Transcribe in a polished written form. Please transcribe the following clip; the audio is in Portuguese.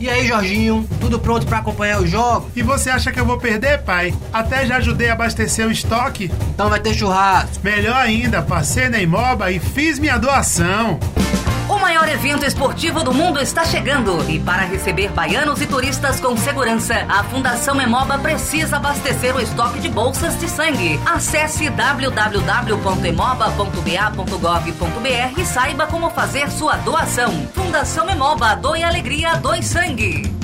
E aí, Jorginho, tudo pronto pra acompanhar o jogo? E você acha que eu vou perder, pai? Até já ajudei a abastecer o estoque. Então vai ter churrasco. Melhor ainda, passei na Imoba e fiz minha doação. O maior evento esportivo do mundo está chegando e para receber baianos e turistas com segurança, a Fundação Hemoba precisa abastecer o estoque de bolsas de sangue. Acesse www.hemoba.ba.gov.br e saiba como fazer sua doação. Fundação Hemoba, doe alegria, doe sangue.